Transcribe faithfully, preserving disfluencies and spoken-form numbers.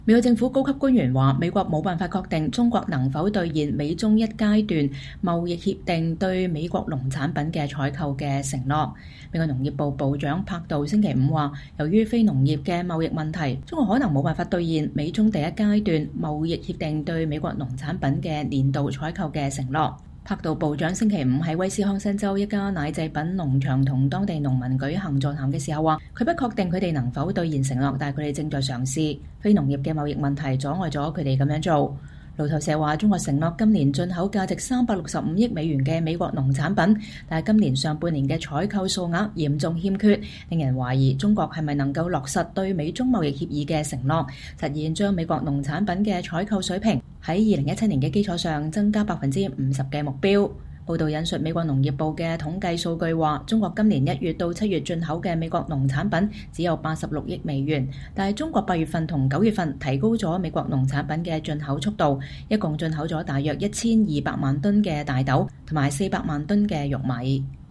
美國政府高級官員話，美國冇辦法確定中國能否兌現美中一階段貿易協定對美國農產品嘅採購嘅承諾。美國農業部部長柏杜星期五話，由於非農業嘅貿易問題，中國可能冇辦法兌現美中第一階段貿易協定對美國農產品嘅年度採購嘅承諾。柏杜部長星期五喺威斯康辛州一家奶製品農場同當地農民舉行座談嘅時候話，佢不確定佢哋能否兌現承諾，但係佢哋正在嘗試。非農業嘅貿易問題阻礙咗佢哋咁樣做。路透社話，中國承諾今年進口價值三百六十五億美元嘅美國農產品，但係今年上半年嘅採購數額嚴重欠缺，令人懷疑中國係咪能夠落實對美中貿易協議嘅承諾，實現將美國農產品嘅採購水平喺二零一七年嘅基礎上增加百分之五十嘅目標。報道引述美國農業部嘅統計數據話，中國今年一月到七月進口嘅美國農產品只有八十六億美元，但係中國八月份同九月份提高咗美國農產品嘅進口速度，一共進口咗大約一千二百萬噸嘅大豆同埋四百萬噸嘅玉米。